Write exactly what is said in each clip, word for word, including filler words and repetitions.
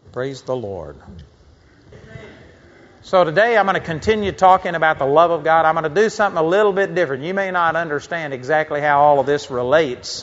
Praise the Lord. So today I'm going to continue talking about the love of God. I'm going to do something a little bit different. You may not understand exactly how all of this relates.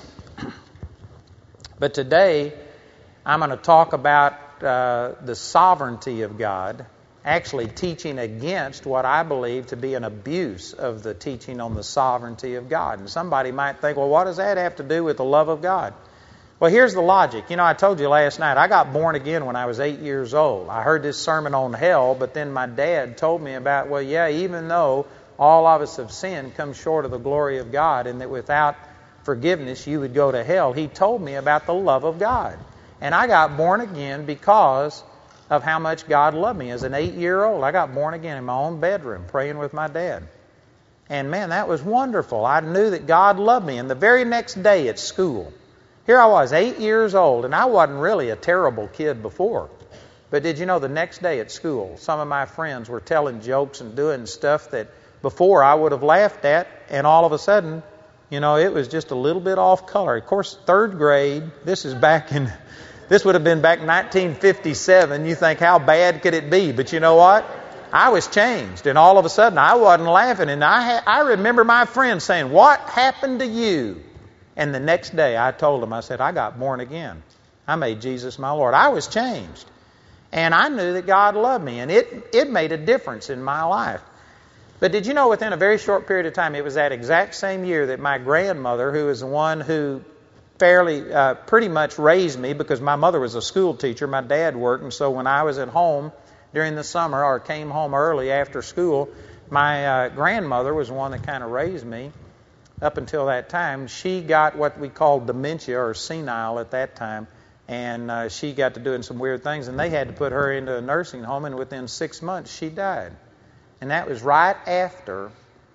But today I'm going to talk about uh, the sovereignty of God, actually teaching against what I believe to be an abuse of the teaching on the sovereignty of God. And somebody might think, well, what does that have to do with the love of God? Well, here's the logic. You know, I told you last night, I got born again when I was eight years old. I heard this sermon on hell, but then my dad told me about, well, yeah, even though all of us have sinned, come short of the glory of God, and that without forgiveness you would go to hell, he told me about the love of God. And I got born again because of how much God loved me. As an eight-year-old, I got born again in my own bedroom, praying with my dad. And man, that was wonderful. I knew that God loved me. And the very next day at school, here I was, eight years old, and I wasn't really a terrible kid before. But did you know the next day at school, some of my friends were telling jokes and doing stuff that before I would have laughed at, and all of a sudden, you know, it was just a little bit off color. Of course, third grade, this is back in, this would have been back in nineteen fifty-seven. You think, how bad could it be? But you know what? I was changed, and all of a sudden, I wasn't laughing. And I, ha- I remember my friends saying, what happened to you? And the next day I told them, I said, I got born again. I made Jesus my Lord. I was changed. And I knew that God loved me. And it, it made a difference in my life. But did you know within a very short period of time, it was that exact same year that my grandmother, who is the one who fairly, uh, pretty much raised me, because my mother was a school teacher, my dad worked. And so when I was at home during the summer or came home early after school, my uh, grandmother was the one that kind of raised me. Up until that time, she got what we called dementia or senile at that time, and uh, she got to doing some weird things, and they had to put her into a nursing home, and within six months she died. And that was right after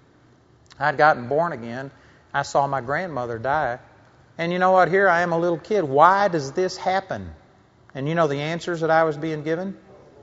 I'd gotten born again. I saw my grandmother die. And you know what? Here I am, a little kid. Why does this happen? And you know the answers that I was being given?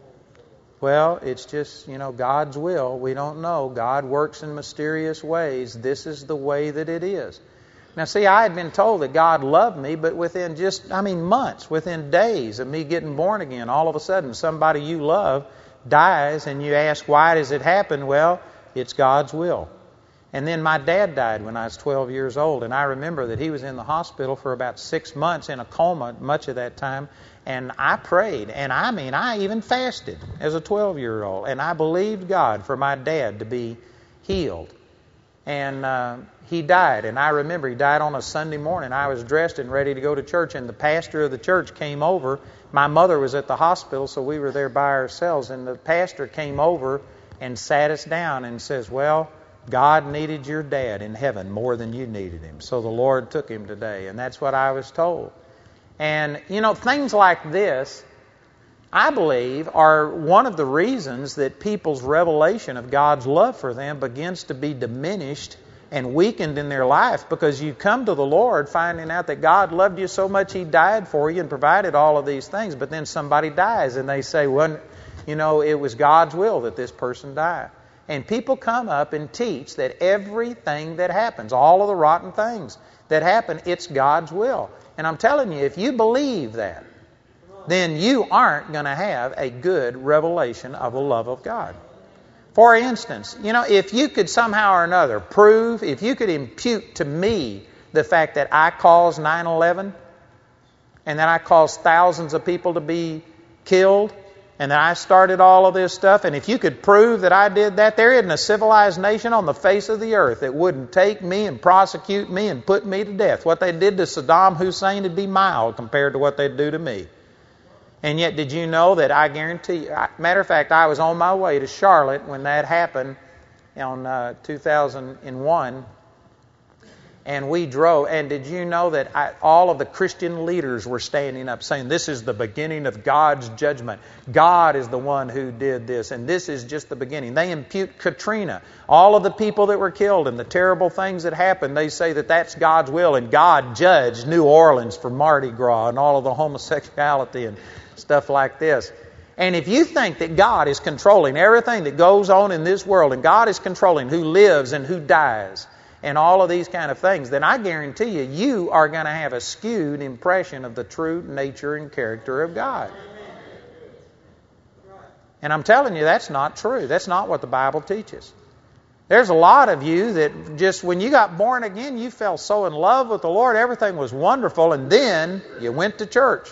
Well, it's just, you know, God's will. We don't know. God works in mysterious ways. This is the way that it is. Now, see, I had been told that God loved me, but within just, I mean, months, within days of me getting born again, all of a sudden somebody you love dies, and you ask, why does it happen? Well, it's God's will. And then my dad died when I was twelve years old, and I remember that he was in the hospital for about six months in a coma much of that time. And I prayed, and I mean, I even fasted as a twelve-year-old, and I believed God for my dad to be healed. And uh, he died, and I remember he died on a Sunday morning. I was dressed and ready to go to church, and the pastor of the church came over. My mother was at the hospital, so we were there by ourselves, and the pastor came over and sat us down and says, well, God needed your dad in heaven more than you needed him, so the Lord took him today. And that's what I was told. And, you know, things like this, I believe, are one of the reasons that people's revelation of God's love for them begins to be diminished and weakened in their life, because you come to the Lord finding out that God loved you so much He died for you and provided all of these things, but then somebody dies and they say, well, you know, it was God's will that this person died. And people come up and teach that everything that happens, all of the rotten things that happen, it's God's will. And I'm telling you, if you believe that, then you aren't going to have a good revelation of the love of God. For instance, you know, if you could somehow or another prove, if you could impute to me the fact that I caused nine eleven, and that I caused thousands of people to be killed, and that I started all of this stuff, and if you could prove that I did that, there isn't a civilized nation on the face of the earth that wouldn't take me and prosecute me and put me to death. What they did to Saddam Hussein would be mild compared to what they'd do to me. And yet, did you know that I guarantee you, matter of fact, I was on my way to Charlotte when that happened on uh, two thousand one, and we drove, and did you know that I, all of the Christian leaders were standing up saying, this is the beginning of God's judgment. God is the one who did this, and this is just the beginning. They impute Katrina, all of the people that were killed and the terrible things that happened, they say that that's God's will, and God judged New Orleans for Mardi Gras and all of the homosexuality and stuff like this. And if you think that God is controlling everything that goes on in this world, and God is controlling who lives and who dies, and all of these kind of things, then I guarantee you, you are going to have a skewed impression of the true nature and character of God. And I'm telling you, that's not true. That's not what the Bible teaches. There's a lot of you that just, when you got born again, you fell so in love with the Lord, everything was wonderful, and then you went to church.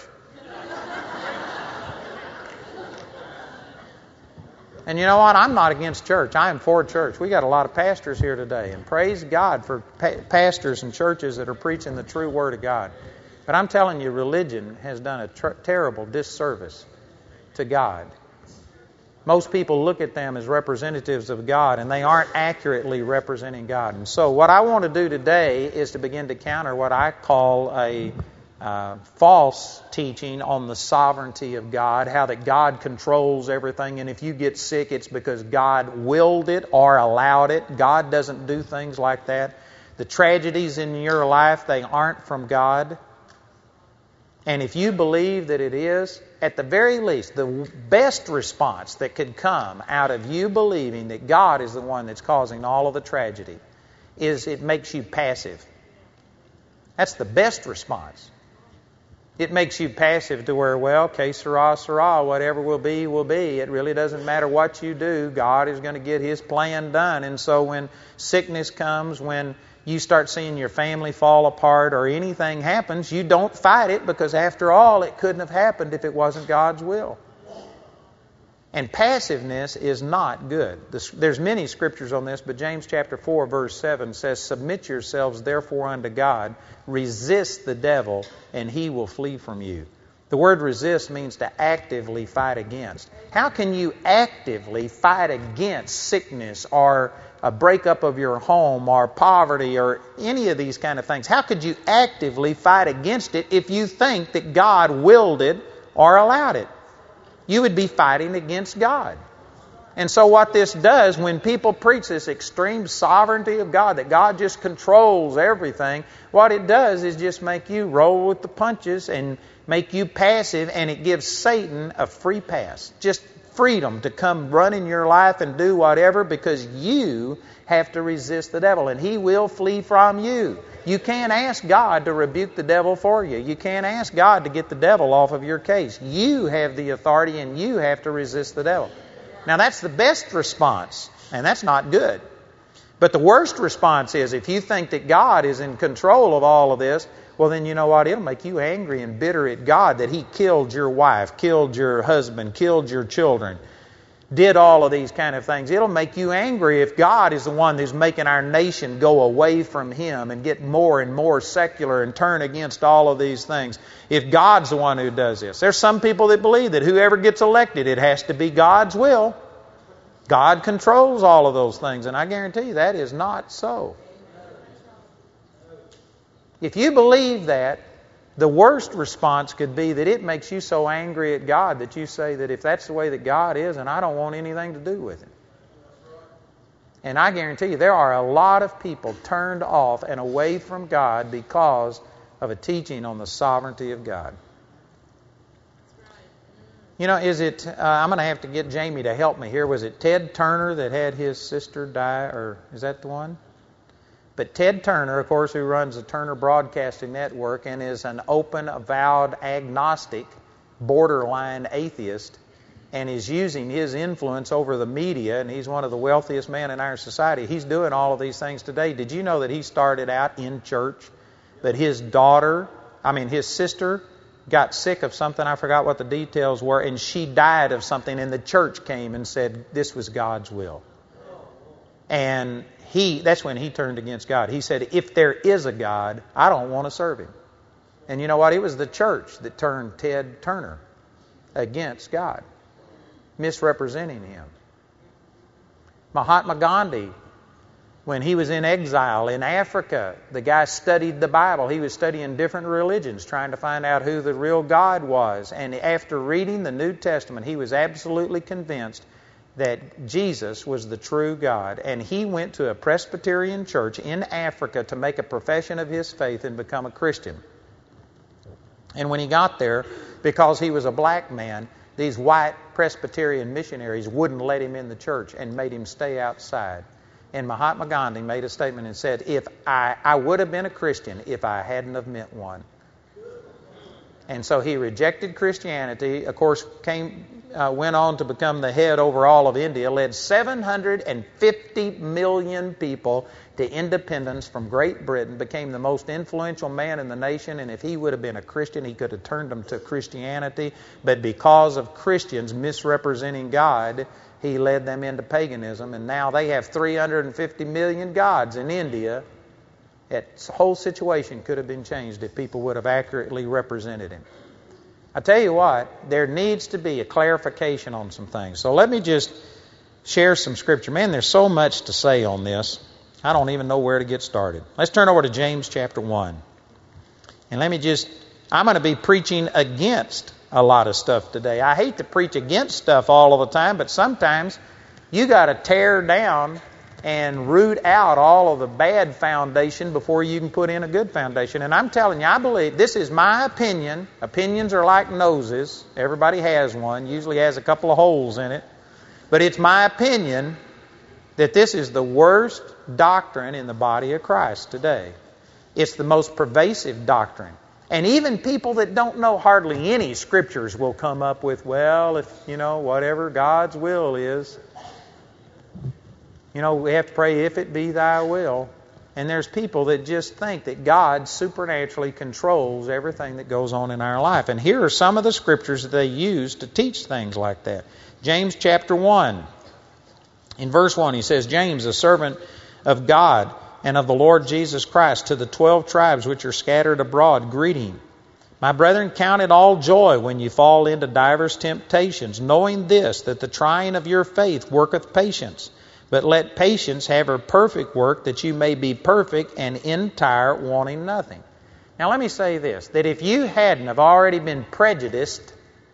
And you know what? I'm not against church. I am for church. We got a lot of pastors here today, and praise God for pa- pastors and churches that are preaching the true Word of God. But I'm telling you, religion has done a ter- terrible disservice to God. Most people look at them as representatives of God, and they aren't accurately representing God. And so what I want to do today is to begin to counter what I call a uh, false teaching on the sovereignty of God, how that God controls everything, and if you get sick, it's because God willed it or allowed it. God doesn't do things like that. The tragedies in your life, they aren't from God. And if you believe that it is, at the very least, the best response that could come out of you believing that God is the one that's causing all of the tragedy is it makes you passive. That's the best response. It makes you passive to where, well, que sera, sera, whatever will be, will be. It really doesn't matter what you do. God is going to get His plan done. And so when sickness comes, when you start seeing your family fall apart or anything happens, you don't fight it because after all, it couldn't have happened if it wasn't God's will. And passiveness is not good. There's many scriptures on this, but James chapter four verse seven says, "Submit yourselves therefore unto God, resist the devil, and he will flee from you." The word resist means to actively fight against. How can you actively fight against sickness or a breakup of your home or poverty or any of these kind of things? How could you actively fight against it if you think that God willed it or allowed it? You would be fighting against God. And so what this does, when people preach this extreme sovereignty of God, that God just controls everything, what it does is just make you roll with the punches and make you passive, and it gives Satan a free pass. Just freedom to come run in your life and do whatever, because you have to resist the devil, and he will flee from you. You can't ask God to rebuke the devil for you. You can't ask God to get the devil off of your case. You have the authority, and you have to resist the devil. Now, that's the best response, and that's not good. But the worst response is if you think that God is in control of all of this, well, then you know what? It'll make you angry and bitter at God that He killed your wife, killed your husband, killed your children, did all of these kind of things. It'll make you angry if God is the one who's making our nation go away from Him and get more and more secular and turn against all of these things. If God's the one who does this. There's some people that believe that whoever gets elected, it has to be God's will. God controls all of those things, and I guarantee you that is not so. If you believe that, the worst response could be that it makes you so angry at God that you say that if that's the way that God is, and I don't want anything to do with Him. And I guarantee you there are a lot of people turned off and away from God because of a teaching on the sovereignty of God. You know, is it, uh, I'm going to have to get Jamie to help me here. Was it Ted Turner that had his sister die, or is that the one? But Ted Turner, of course, who runs the Turner Broadcasting Network and is an open, avowed agnostic, borderline atheist, and is using his influence over the media, and he's one of the wealthiest men in our society. He's doing all of these things today. Did you know that he started out in church? That his daughter, I mean his sister, got sick of something, I forgot what the details were, and she died of something, and the church came and said this was God's will. And he, that's when he turned against God. He said, if there is a God, I don't want to serve Him. And you know what? It was the church that turned Ted Turner against God, misrepresenting Him. Mahatma Gandhi, when he was in exile in Africa, the guy studied the Bible. He was studying different religions, trying to find out who the real God was. And after reading the New Testament, he was absolutely convinced that Jesus was the true God. And he went to a Presbyterian church in Africa to make a profession of his faith and become a Christian. And when he got there, because he was a black man, these white Presbyterian missionaries wouldn't let him in the church and made him stay outside. And Mahatma Gandhi made a statement and said, if I, I would have been a Christian if I hadn't have met one. And so he rejected Christianity, of course, came, uh, went on to become the head over all of India, led seven hundred fifty million people to independence from Great Britain, became the most influential man in the nation, and if he would have been a Christian, he could have turned them to Christianity. But because of Christians misrepresenting God, he led them into paganism, and now they have three hundred fifty million gods in India. That whole situation could have been changed if people would have accurately represented him. I tell you what, there needs to be a clarification on some things. So let me just share some scripture. Man, there's so much to say on this. I don't even know where to get started. Let's turn over to James chapter one. And let me just, I'm going to be preaching against a lot of stuff today. I hate to preach against stuff all of the time, but sometimes you got to tear down and root out all of the bad foundation before you can put in a good foundation. And I'm telling you, I believe, this is my opinion. Opinions are like noses. Everybody has one, usually has a couple of holes in it. But it's my opinion that this is the worst doctrine in the body of Christ today. It's the most pervasive doctrine. And even people that don't know hardly any scriptures will come up with, well, if, you know, whatever God's will is, you know, we have to pray, if it be thy will. And there's people that just think that God supernaturally controls everything that goes on in our life. And here are some of the scriptures that they use to teach things like that. James chapter one. In verse one, he says, James, a servant of God and of the Lord Jesus Christ, to the twelve tribes which are scattered abroad, greeting. My brethren, count it all joy when you fall into divers temptations, knowing this, that the trying of your faith worketh patience. But let patience have her perfect work, that you may be perfect and entire, wanting nothing. Now let me say this, that if you hadn't have already been prejudiced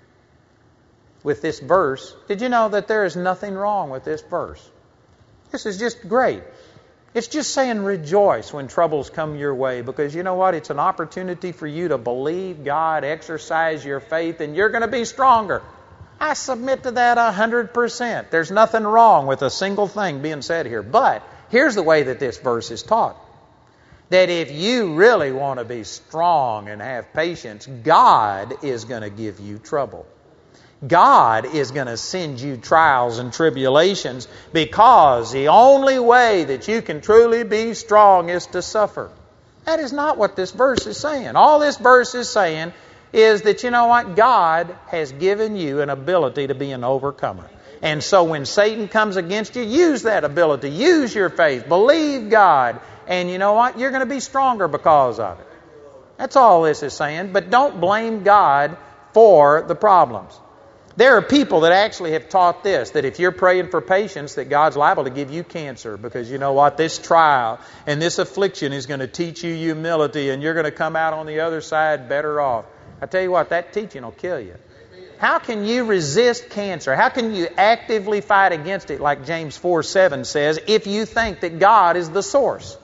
with this verse, did you know that there is nothing wrong with this verse? This is just great. It's just saying rejoice when troubles come your way, because you know what? It's an opportunity for you to believe God, exercise your faith, and you're going to be stronger. I submit to that a hundred percent. There's nothing wrong with a single thing being said here. But here's the way that this verse is taught. That if you really want to be strong and have patience, God is going to give you trouble. God is going to send you trials and tribulations, because the only way that you can truly be strong is to suffer. That is not what this verse is saying. All this verse is saying is that, you know what, God has given you an ability to be an overcomer. And so when Satan comes against you, use that ability. Use your faith. Believe God. And you know what? You're going to be stronger because of it. That's all this is saying. But don't blame God for the problems. There are people that actually have taught this, that if you're praying for patience, that God's liable to give you cancer, because you know what, this trial and this affliction is going to teach you humility, and you're going to come out on the other side better off. I tell you what, that teaching will kill you. How can you resist cancer? How can you actively fight against it, like James four seven says, if you think that God is the source?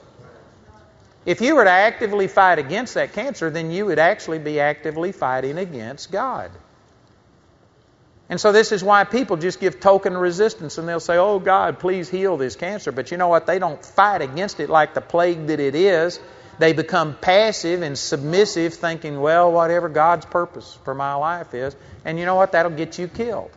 If you were to actively fight against that cancer, then you would actually be actively fighting against God. And so this is why people just give token resistance, and they'll say, oh God, please heal this cancer. But you know what? They don't fight against it like the plague that it is. They become passive and submissive, thinking, well, whatever God's purpose for my life is. And you know what? That'll get you killed.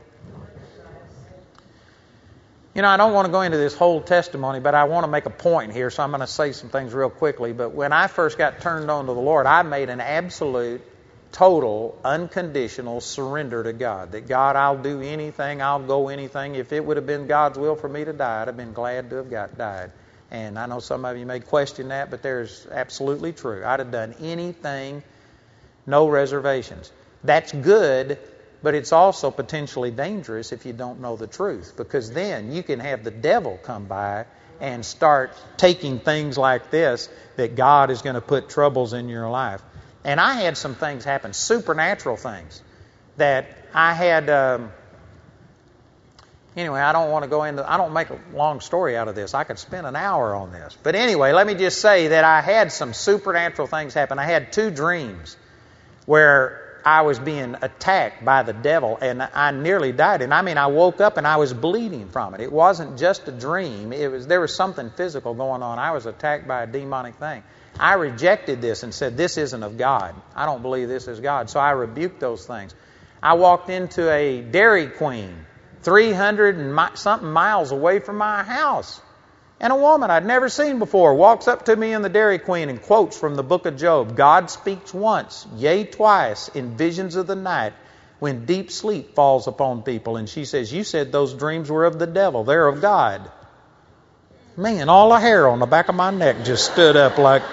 You know, I don't want to go into this whole testimony, but I want to make a point here, so I'm going to say some things real quickly. But when I first got turned on to the Lord, I made an absolute, total, unconditional surrender to God. That God, I'll do anything, I'll go anything. If it would have been God's will for me to die, I'd have been glad to have got died. And I know some of you may question that, but there's absolutely true. I'd have done anything, no reservations. That's good, but it's also potentially dangerous if you don't know the truth, because then you can have the devil come by and start taking things like this, that God is going to put troubles in your life. And I had some things happen, supernatural things, that I had... Um, Anyway, I don't want to go into, I don't make a long story out of this. I could spend an hour on this. But anyway, let me just say that I had some supernatural things happen. I had two dreams where I was being attacked by the devil, and I nearly died. And I mean, I woke up and I was bleeding from it. It wasn't just a dream. It was there was something physical going on. I was attacked by a demonic thing. I rejected this and said, this isn't of God. I don't believe this is God. So I rebuked those things. I walked into a Dairy Queen, three hundred and mi- something miles away from my house. And a woman I'd never seen before walks up to me in the Dairy Queen and quotes from the book of Job. God speaks once, yea, twice, in visions of the night, when deep sleep falls upon people. And she says, you said those dreams were of the devil. They're of God. Man, all the hair on the back of my neck just stood up like,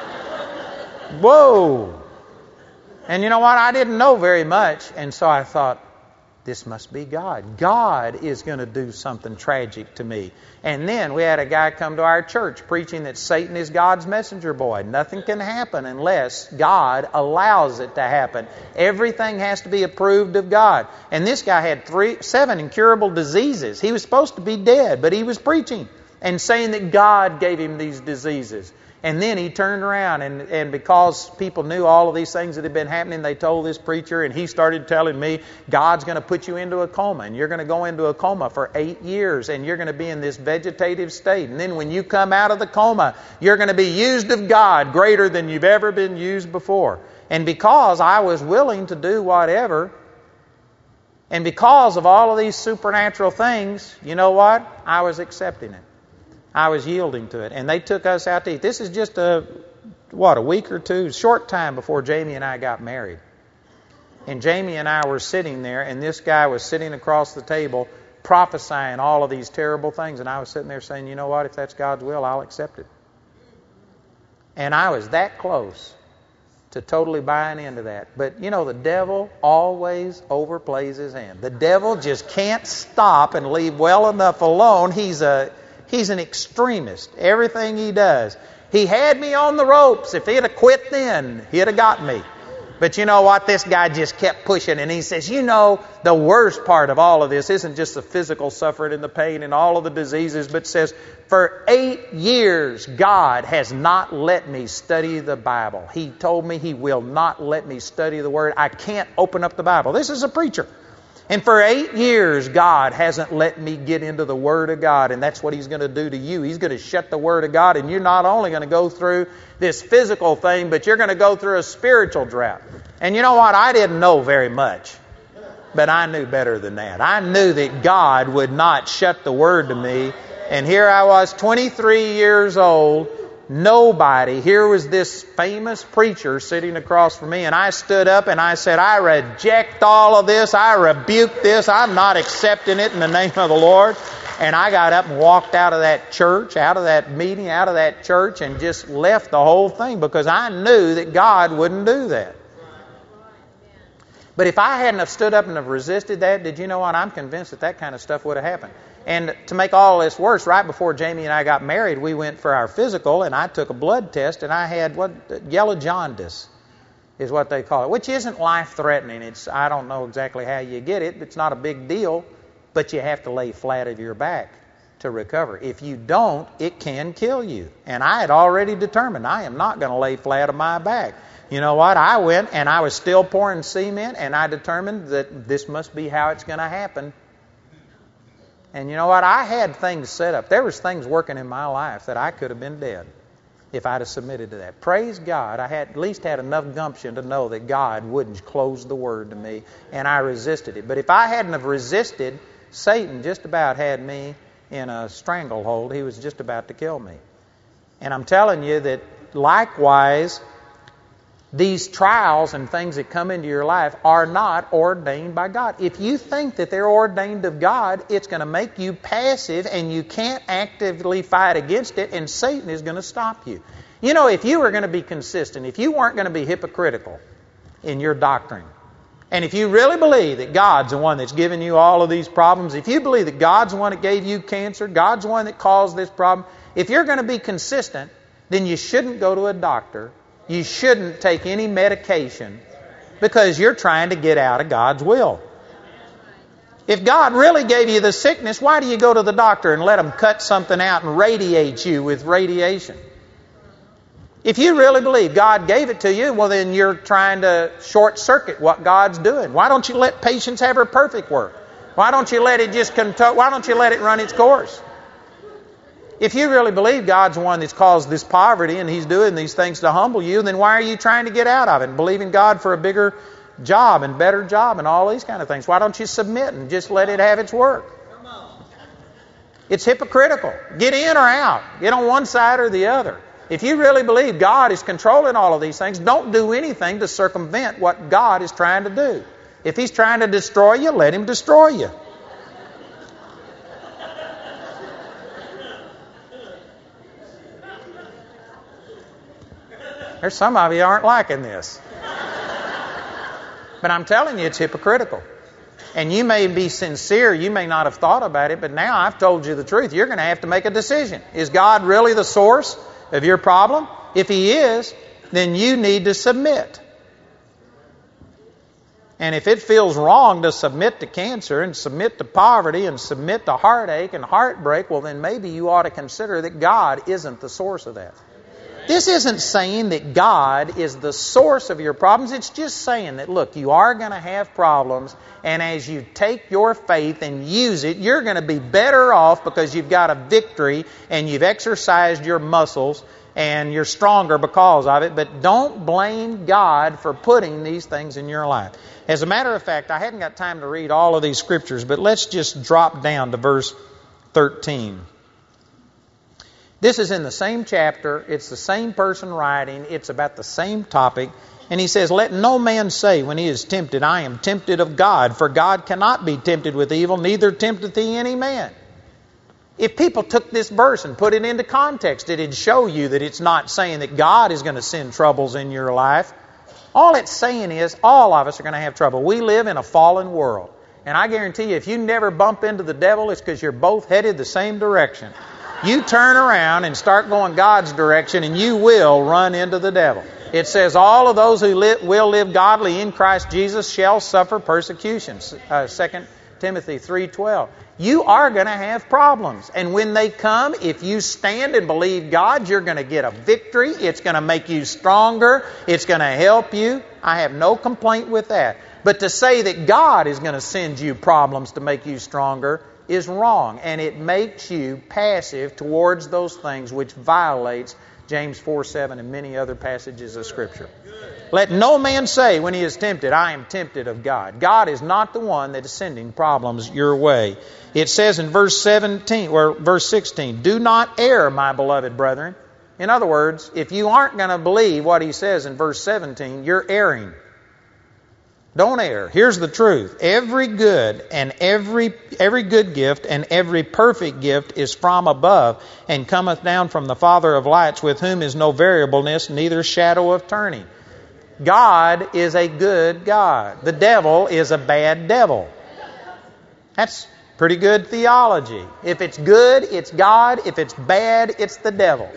whoa. And you know what? I didn't know very much. And so I thought, this must be God. God is going to do something tragic to me. And then we had a guy come to our church preaching that Satan is God's messenger boy. Nothing can happen unless God allows it to happen. Everything has to be approved of God. And this guy had three, seven incurable diseases. He was supposed to be dead, but he was preaching and saying that God gave him these diseases. And then he turned around, and, and because people knew all of these things that had been happening, they told this preacher, and he started telling me, God's going to put you into a coma, and you're going to go into a coma for eight years, and you're going to be in this vegetative state. And then when you come out of the coma, you're going to be used of God greater than you've ever been used before. And because I was willing to do whatever, and because of all of these supernatural things, you know what? I was accepting it. I was yielding to it. And they took us out to eat. This is just a, what, a week or two, short time before Jamie and I got married. And Jamie and I were sitting there, and this guy was sitting across the table prophesying all of these terrible things. And I was sitting there saying, you know what, if that's God's will, I'll accept it. And I was that close to totally buying into that. But, you know, the devil always overplays his hand. The devil just can't stop and leave well enough alone. He's a... He's an extremist. Everything he does. He had me on the ropes. If he'd have quit then, he'd have got me. But you know what? This guy just kept pushing. And he says, you know, the worst part of all of this isn't just the physical suffering and the pain and all of the diseases, but says, for eight years, God has not let me study the Bible. He told me He will not let me study the Word. I can't open up the Bible. This is a preacher. And for eight years, God hasn't let me get into the Word of God. And that's what He's going to do to you. He's going to shut the Word of God. And you're not only going to go through this physical thing, but you're going to go through a spiritual drought. And you know what? I didn't know very much. But I knew better than that. I knew that God would not shut the Word to me. And here I was, twenty-three years old. Nobody. Here was this famous preacher sitting across from me, and I stood up and I said, I reject all of this. I rebuke this. I'm not accepting it in the name of the Lord. And I got up and walked out of that church, out of that meeting, out of that church, and just left the whole thing because I knew that God wouldn't do that. But if I hadn't have stood up and have resisted that, did you know what? I'm convinced that that kind of stuff would have happened. And to make all this worse, right before Jamie and I got married, we went for our physical, and I took a blood test, and I had what yellow jaundice is what they call it, which isn't life-threatening. It's I don't know exactly how you get it. It's not a big deal, but you have to lay flat on your back to recover. If you don't, it can kill you. And I had already determined I am not going to lay flat on my back. You know what? I went, and I was still pouring cement, and I determined that this must be how it's going to happen. And you know what? I had things set up. There was things working in my life that I could have been dead if I'd have submitted to that. Praise God. I had at least had enough gumption to know that God wouldn't close the Word to me, and I resisted it. But if I hadn't have resisted, Satan just about had me in a stranglehold. He was just about to kill me. And I'm telling you that likewise, these trials and things that come into your life are not ordained by God. If you think that they're ordained of God, it's going to make you passive and you can't actively fight against it, and Satan is going to stop you. You know, if you were going to be consistent, if you weren't going to be hypocritical in your doctrine, and if you really believe that God's the one that's given you all of these problems, if you believe that God's the one that gave you cancer, God's the one that caused this problem, if you're going to be consistent, then you shouldn't go to a doctor. You shouldn't take any medication because you're trying to get out of God's will. If God really gave you the sickness, why do you go to the doctor and let them cut something out and radiate you with radiation? If you really believe God gave it to you, well, then you're trying to short-circuit what God's doing. Why don't you let patience have her perfect work? Why don't you let it just conto- Why don't you let it run its course? If you really believe God's the one that's caused this poverty and He's doing these things to humble you, then why are you trying to get out of it and believing God for a bigger job and better job and all these kind of things? Why don't you submit and just let it have its work? It's hypocritical. Get in or out. Get on one side or the other. If you really believe God is controlling all of these things, don't do anything to circumvent what God is trying to do. If He's trying to destroy you, let Him destroy you. There's some of you aren't liking this. But I'm telling you, it's hypocritical. And you may be sincere, you may not have thought about it, but now I've told you the truth. You're going to have to make a decision. Is God really the source of your problem? If He is, then you need to submit. And if it feels wrong to submit to cancer and submit to poverty and submit to heartache and heartbreak, well, then maybe you ought to consider that God isn't the source of that. This isn't saying that God is the source of your problems. It's just saying that, look, you are going to have problems, and as you take your faith and use it, you're going to be better off because you've got a victory and you've exercised your muscles and you're stronger because of it. But don't blame God for putting these things in your life. As a matter of fact, I hadn't got time to read all of these scriptures, but let's just drop down to verse thirteen. This is in the same chapter. It's the same person writing. It's about the same topic. And he says, let no man say when he is tempted, I am tempted of God. For God cannot be tempted with evil, neither tempteth He any man. If people took this verse and put it into context, it'd show you that it's not saying that God is going to send troubles in your life. All it's saying is all of us are going to have trouble. We live in a fallen world. And I guarantee you, if you never bump into the devil, it's because you're both headed the same direction. You turn around and start going God's direction, and you will run into the devil. It says, all of those who live, will live godly in Christ Jesus shall suffer persecution. Uh, Second Timothy three twelve. You are going to have problems. And when they come, if you stand and believe God, you're going to get a victory. It's going to make you stronger. It's going to help you. I have no complaint with that. But to say that God is going to send you problems to make you stronger is wrong, and it makes you passive towards those things, which violates James four seven and many other passages of Scripture. Let no man say when he is tempted, I am tempted of God. God is not the one that is sending problems your way. It says in verse seventeen or verse sixteen, do not err, my beloved brethren. In other words, if you aren't going to believe what he says in verse seventeen, you're erring. Don't err. Here's the truth. Every good and every every good gift and every perfect gift is from above and cometh down from the Father of lights, with whom is no variableness, neither shadow of turning. God is a good God. The devil is a bad devil. That's pretty good theology. If it's good, it's God. If it's bad, it's the devil.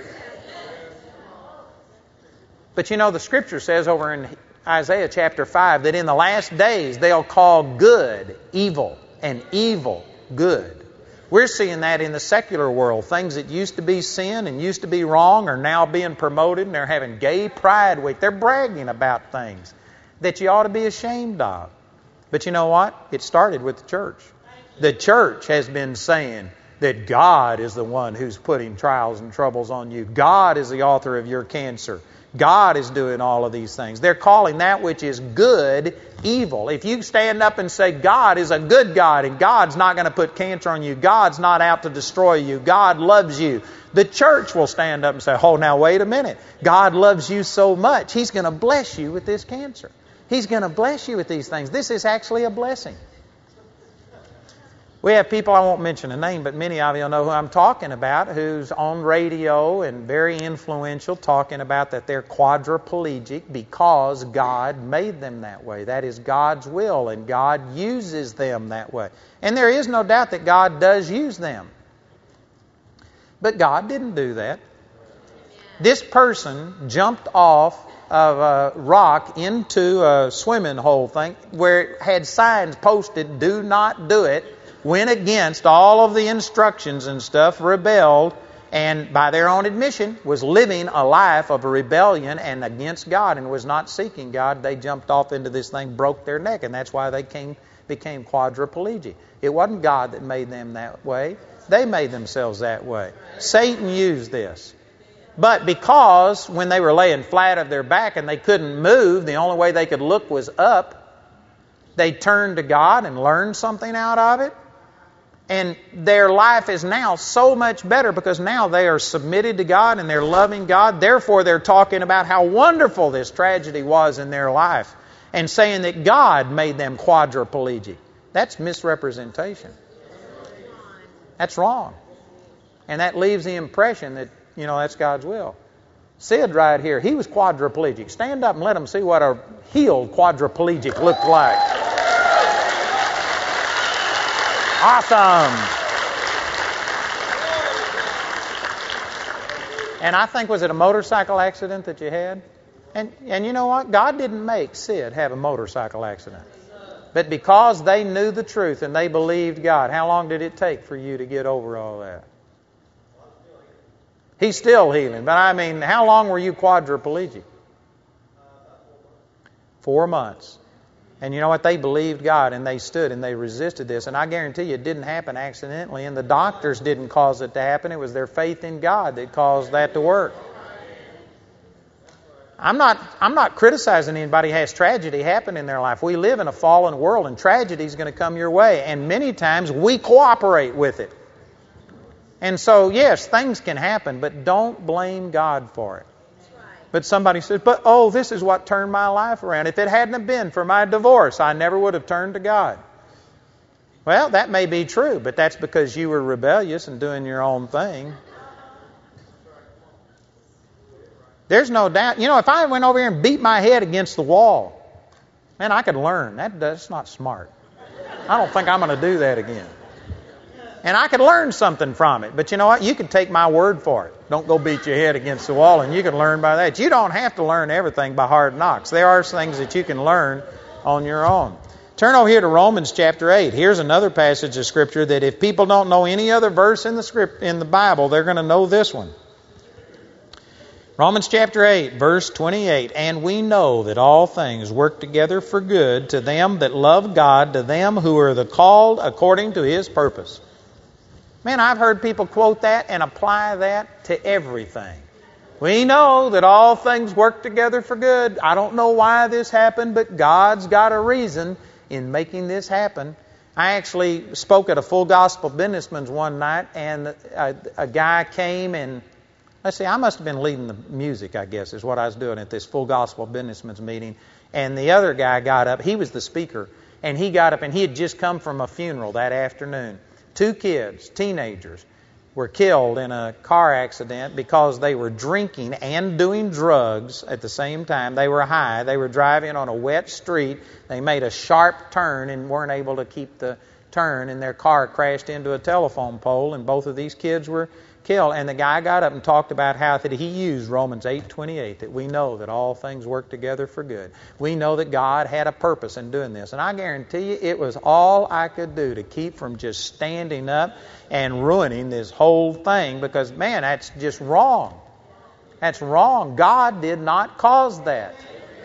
But you know, the Scripture says over in Isaiah chapter five that in the last days they'll call good evil and evil good. We're seeing that in the secular world. Things that used to be sin and used to be wrong are now being promoted, and they're having gay pride week. They're bragging about things that you ought to be ashamed of. But you know what? It started with the church. The church has been saying that God is the one who's putting trials and troubles on you. God is the author of your cancer. God is doing all of these things. They're calling that which is good evil. If you stand up and say God is a good God and God's not going to put cancer on you, God's not out to destroy you, God loves you, the church will stand up and say, oh, now wait a minute. God loves you so much, He's going to bless you with this cancer. He's going to bless you with these things. This is actually a blessing. We have people, I won't mention a name, but many of you know who I'm talking about, who's on radio and very influential, talking about that they're quadriplegic because God made them that way. That is God's will, and God uses them that way. And there is no doubt that God does use them. But God didn't do that. This person jumped off of a rock into a swimming hole thing where it had signs posted, do not do it, went against all of the instructions and stuff, rebelled, and by their own admission was living a life of rebellion and against God and was not seeking God. They jumped off into this thing, broke their neck, and that's why they came, became quadriplegic. It wasn't God that made them that way. They made themselves that way. Satan used this. But because when they were laying flat of their back and they couldn't move, the only way they could look was up, they turned to God and learned something out of it. And their life is now so much better because now they are submitted to God and they're loving God. Therefore, they're talking about how wonderful this tragedy was in their life and saying that God made them quadriplegic. That's misrepresentation. That's wrong. And that leaves the impression that, you know, that's God's will. Sid right here, he was quadriplegic. Stand up and let them see what a healed quadriplegic looked like. Awesome. And I think, was it a motorcycle accident that you had? And and you know what? God didn't make Sid have a motorcycle accident. But because they knew the truth and they believed God, how long did it take for you to get over all that? He's still healing. But I mean, how long were you quadriplegic? Four months. And you know what? They believed God and they stood and they resisted this. And I guarantee you it didn't happen accidentally. And the doctors didn't cause it to happen. It was their faith in God that caused that to work. I'm not I'm not criticizing anybody who has tragedy happen in their life. We live in a fallen world and tragedy is going to come your way. And many times we cooperate with it. And so, yes, things can happen, but don't blame God for it. But somebody says, but oh, this is what turned my life around. If it hadn't have been for my divorce, I never would have turned to God. Well, that may be true, but that's because you were rebellious and doing your own thing. There's no doubt. You know, if I went over here and beat my head against the wall, man, I could learn. That, that's not smart. I don't think I'm going to do that again. And I could learn something from it. But you know what? You can take my word for it. Don't go beat your head against the wall, and you can learn by that. You don't have to learn everything by hard knocks. There are things that you can learn on your own. Turn over here to Romans chapter eight. Here's another passage of Scripture that if people don't know any other verse in the script in the Bible, they're going to know this one. Romans chapter eight, verse twenty-eight. And we know that all things work together for good to them that love God, to them who are the called according to His purpose. Man, I've heard people quote that and apply that to everything. We know that all things work together for good. I don't know why this happened, but God's got a reason in making this happen. I actually spoke at a Full Gospel Businessman's one night, and a, a guy came and, let's see, I must have been leading the music, I guess, is what I was doing at this Full Gospel Businessman's meeting. And the other guy got up. He was the speaker. And he got up, and he had just come from a funeral that afternoon. Two kids, teenagers, were killed in a car accident because they were drinking and doing drugs at the same time. They were high. They were driving on a wet street. They made a sharp turn and weren't able to keep the turn, and their car crashed into a telephone pole, and both of these kids were killed. And the guy got up and talked about how that he used Romans eight twenty-eight, that we know that all things work together for good. We know that God had a purpose in doing this. And I guarantee you it was all I could do to keep from just standing up and ruining this whole thing, because, man, that's just wrong. That's wrong. God did not cause that.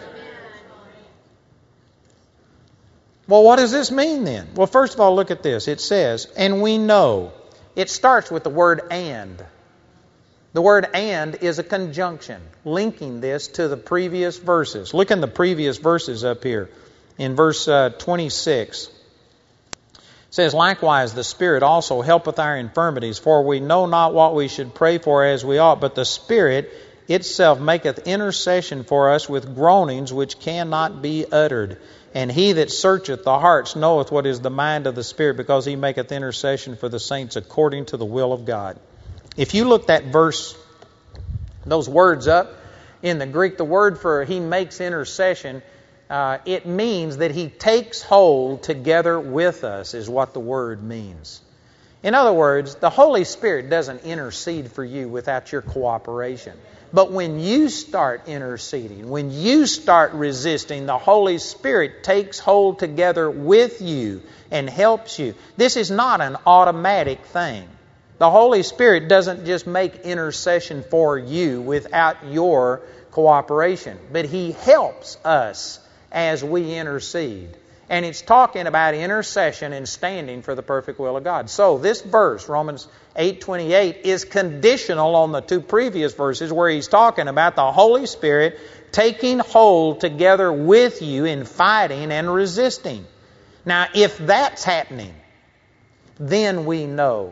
Well, what does this mean then? Well, first of all, look at this. It says, and we know. It starts with the word and. The word and is a conjunction, linking this to the previous verses. Look in the previous verses up here. In verse uh, twenty-six. It says, likewise, the Spirit also helpeth our infirmities, for we know not what we should pray for as we ought, but the Spirit itself maketh intercession for us with groanings which cannot be uttered. And he that searcheth the hearts knoweth what is the mind of the Spirit, because he maketh intercession for the saints according to the will of God. If you look that verse, those words up, in the Greek, the word for he makes intercession, uh, it means that he takes hold together with us, is what the word means. In other words, the Holy Spirit doesn't intercede for you without your cooperation. But when you start interceding, when you start resisting, the Holy Spirit takes hold together with you and helps you. This is not an automatic thing. The Holy Spirit doesn't just make intercession for you without your cooperation, but He helps us as we intercede. And it's talking about intercession and standing for the perfect will of God. So this verse, Romans eight twenty-eight, is conditional on the two previous verses where he's talking about the Holy Spirit taking hold together with you in fighting and resisting. Now, if that's happening, then we know.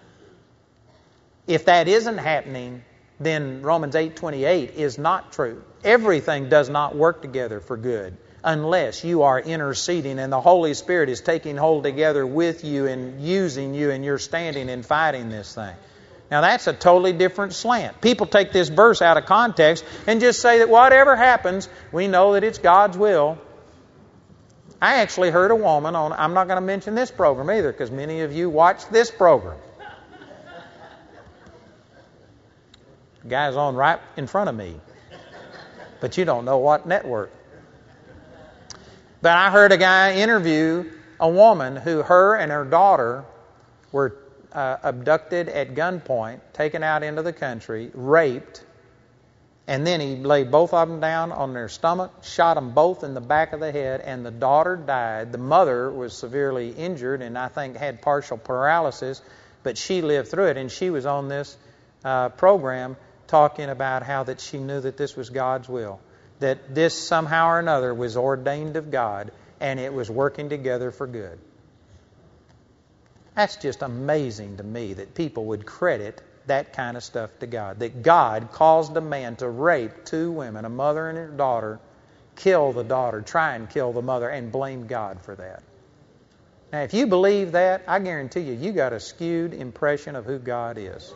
If that isn't happening, then Romans eight twenty-eight is not true. Everything does not work together for good unless you are interceding and the Holy Spirit is taking hold together with you and using you and you're standing and fighting this thing. Now that's a totally different slant. People take this verse out of context and just say that whatever happens, we know that it's God's will. I actually heard a woman on, I'm not going to mention this program either because many of you watch this program. The guy's on right in front of me. But you don't know what network. But I heard a guy interview a woman who her and her daughter were uh, abducted at gunpoint, taken out into the country, raped, and then he laid both of them down on their stomach, shot them both in the back of the head, and the daughter died. The mother was severely injured and I think had partial paralysis, but she lived through it, and she was on this uh, program talking about how that she knew that this was God's will, that this somehow or another was ordained of God, and it was working together for good. That's just amazing to me that people would credit that kind of stuff to God, that God caused a man to rape two women, a mother and her daughter, kill the daughter, try and kill the mother, and blame God for that. Now, if you believe that, I guarantee you, you got a skewed impression of who God is.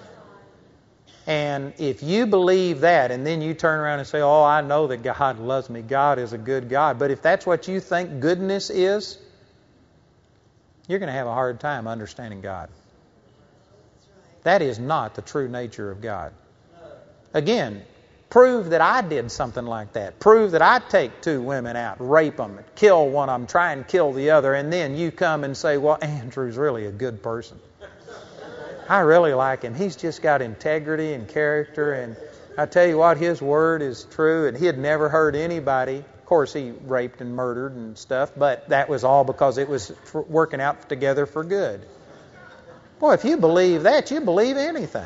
And if you believe that and then you turn around and say, oh, I know that God loves me, God is a good God, but if that's what you think goodness is, you're going to have a hard time understanding God. That is not the true nature of God. Again, prove that I did something like that. Prove that I take two women out, rape them, kill one of them, try and kill the other, and then you come and say, well, Andrew's really a good person. I really like him. He's just got integrity and character, and I tell you what, his word is true, and he had never hurt anybody. Of course, he raped and murdered and stuff, but that was all because it was working out together for good. Boy, if you believe that, you believe anything.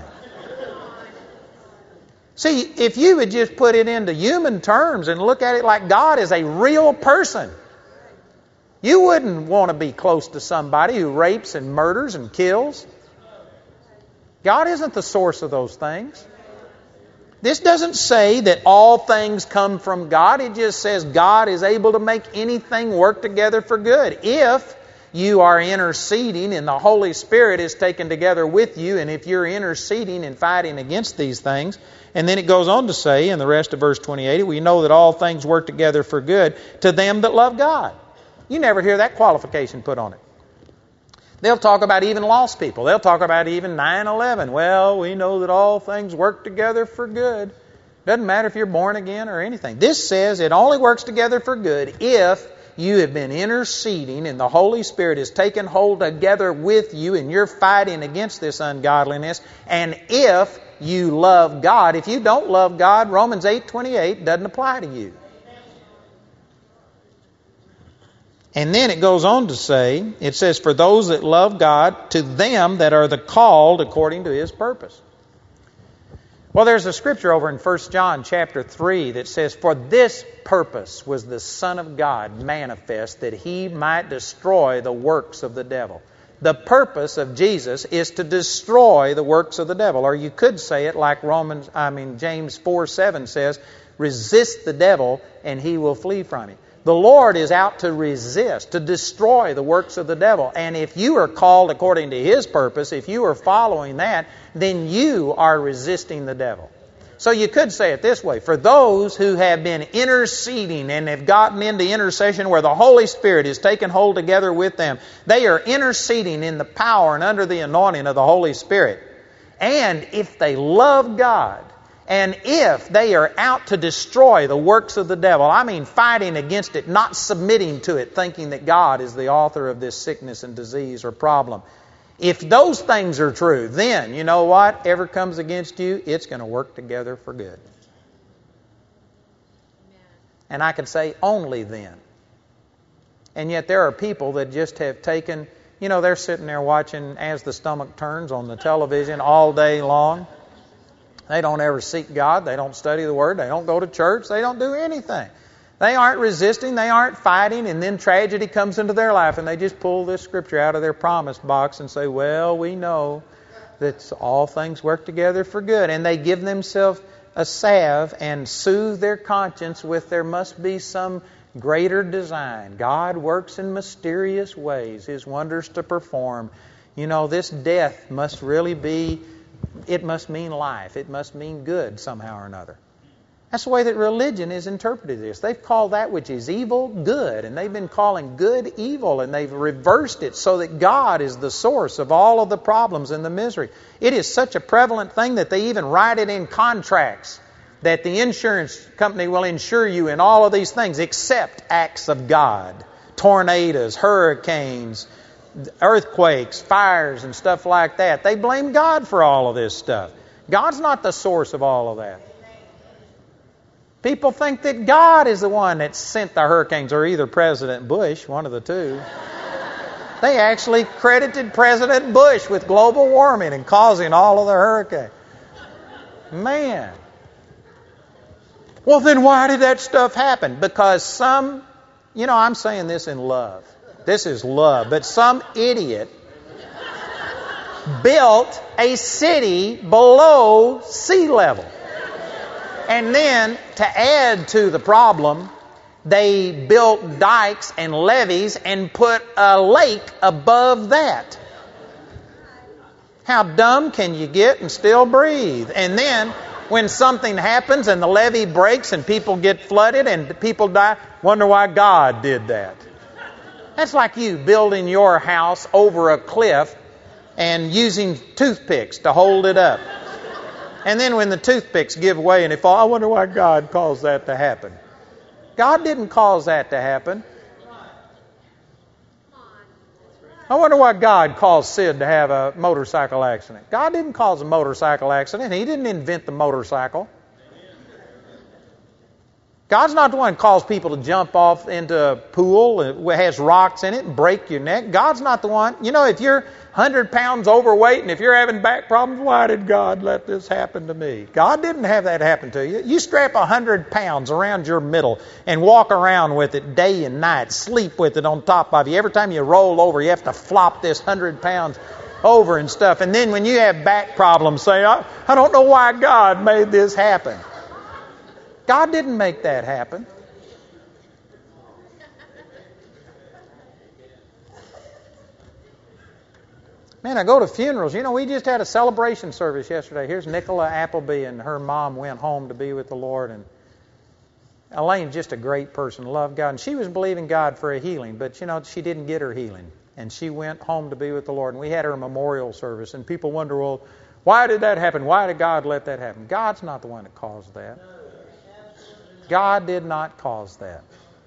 See, if you would just put it into human terms and look at it like God is a real person, you wouldn't want to be close to somebody who rapes and murders and kills. God isn't the source of those things. This doesn't say that all things come from God. It just says God is able to make anything work together for good. If you are interceding and the Holy Spirit is taken together with you, and if you're interceding and fighting against these things. And then it goes on to say in the rest of verse twenty-eight, we know that all things work together for good to them that love God. You never hear that qualification put on it. They'll talk about even lost people. They'll talk about even nine eleven. Well, we know that all things work together for good. Doesn't matter if you're born again or anything. This says it only works together for good if you have been interceding and the Holy Spirit has taken hold together with you and you're fighting against this ungodliness. And if you love God. If you don't love God, Romans eight twenty-eight doesn't apply to you. And then it goes on to say, it says, for those that love God, to them that are the called according to His purpose. Well, there's a scripture over in First John chapter three that says, for this purpose was the Son of God manifest, that He might destroy the works of the devil. The purpose of Jesus is to destroy the works of the devil. Or you could say it like Romans, I mean James four seven says, resist the devil and he will flee from you. The Lord is out to resist, to destroy the works of the devil. And if you are called according to His purpose, if you are following that, then you are resisting the devil. So you could say it this way. For those who have been interceding and have gotten into intercession where the Holy Spirit is taken hold together with them, they are interceding in the power and under the anointing of the Holy Spirit. And if they love God, and if they are out to destroy the works of the devil, I mean fighting against it, not submitting to it, thinking that God is the author of this sickness and disease or problem. If those things are true, then you know what? Ever comes against you, it's going to work together for good. And I could say only then. And yet there are people that just have taken, you know, they're sitting there watching As the Stomach Turns on the television all day long. They don't ever seek God. They don't study the Word. They don't go to church. They don't do anything. They aren't resisting. They aren't fighting. And then tragedy comes into their life and they just pull this scripture out of their promise box and say, well, we know that all things work together for good. And they give themselves a salve and soothe their conscience with there must be some greater design. God works in mysterious ways, His wonders to perform. You know, this death must really be, it must mean life. It must mean good somehow or another. That's the way that religion has interpreted this. They've called that which is evil good, and they've been calling good evil, and they've reversed it so that God is the source of all of the problems and the misery. It is such a prevalent thing that they even write it in contracts that the insurance company will insure you in all of these things except acts of God. Tornadoes, hurricanes, earthquakes, fires, and stuff like that. They blame God for all of this stuff. God's not the source of all of that. People think that God is the one that sent the hurricanes, or either President Bush, one of the two. They actually credited President Bush with global warming and causing all of the hurricanes. Man. Well, then why did that stuff happen? Because some, you know, I'm saying this in love. This is love. But some idiot built a city below sea level. And then, to add to the problem, they built dikes and levees and put a lake above that. How dumb can you get and still breathe? And then, when something happens and the levee breaks and people get flooded and people die, wonder why God did that. That's like you building your house over a cliff and using toothpicks to hold it up. And then when the toothpicks give way and they fall, I wonder why God caused that to happen. God didn't cause that to happen. I wonder why God caused Sid to have a motorcycle accident. God didn't cause a motorcycle accident. He didn't invent the motorcycle. God's not the one who caused people to jump off into a pool that has rocks in it and break your neck. God's not the one. You know, if you're one hundred pounds overweight and if you're having back problems, why did God let this happen to me? God didn't have that happen to you. You strap one hundred pounds around your middle and walk around with it day and night. Sleep with it on top of you. Every time you roll over, you have to flop this one hundred pounds over and stuff. And then when you have back problems, say, I, I don't know why God made this happen. God didn't make that happen. Man, I go to funerals. You know, we just had a celebration service yesterday. Here's Nicola Appleby, and her mom went home to be with the Lord. And Elaine's just a great person, loved God. And she was believing God for a healing, but, you know, she didn't get her healing. And she went home to be with the Lord. And we had her memorial service. And people wonder, well, why did that happen? Why did God let that happen? God's not the one that caused that. God did not cause that.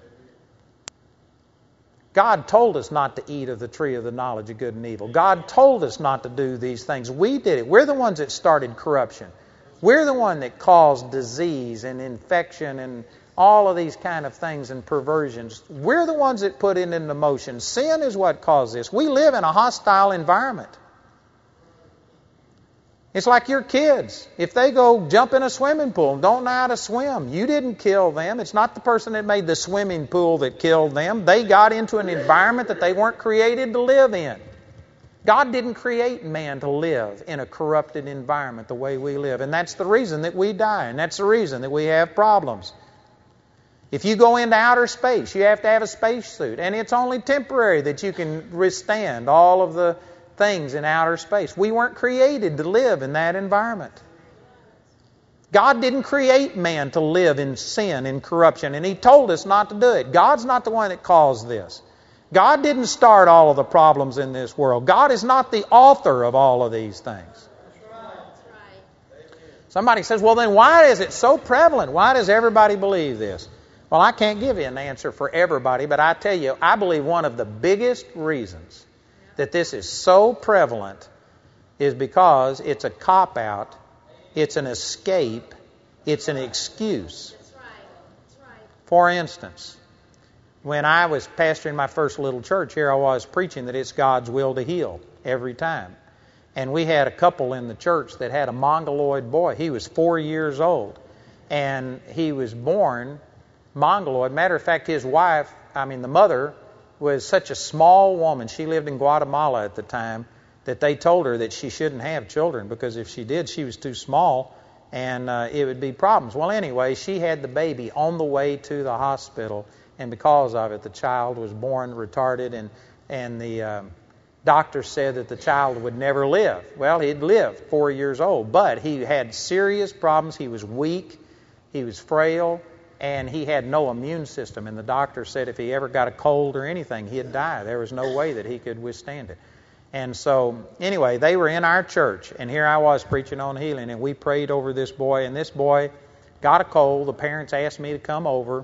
God told us not to eat of the tree of the knowledge of good and evil. God told us not to do these things. We did it. We're the ones that started corruption. We're the one that caused disease and infection and all of these kind of things and perversions. We're the ones that put it into motion. Sin is what caused this. We live in a hostile environment. It's like your kids. If they go jump in a swimming pool and don't know how to swim, you didn't kill them. It's not the person that made the swimming pool that killed them. They got into an environment that they weren't created to live in. God didn't create man to live in a corrupted environment the way we live. And that's the reason that we die. And that's the reason that we have problems. If you go into outer space, you have to have a spacesuit. And it's only temporary that you can withstand all of the things in outer space. We weren't created to live in that environment. God didn't create man to live in sin and corruption, and He told us not to do it. God's not the one that caused this. God didn't start all of the problems in this world. God is not the author of all of these things. Somebody says, well, then why is it so prevalent? Why does everybody believe this? Well, I can't give you an answer for everybody, but I tell you, I believe one of the biggest reasons that this is so prevalent is because it's a cop-out, it's an escape, it's an excuse. That's right. That's right. For instance, when I was pastoring my first little church, here I was preaching that it's God's will to heal every time. And we had a couple in the church that had a mongoloid boy. He was four years old. And he was born mongoloid. Matter of fact, his wife, I mean the mother, was such a small woman. She lived in Guatemala at the time that they told her that she shouldn't have children because if she did, she was too small and uh, it would be problems. Well, anyway, she had the baby on the way to the hospital, and because of it, the child was born retarded, and, and the um, doctor said that the child would never live. Well, he'd lived four years old, but he had serious problems. He was weak, he was frail, and he had no immune system. And the doctor said if he ever got a cold or anything, he'd die. There was no way that he could withstand it. And so, anyway, they were in our church, and here I was preaching on healing, and we prayed over this boy, and this boy got a cold. The parents asked me to come over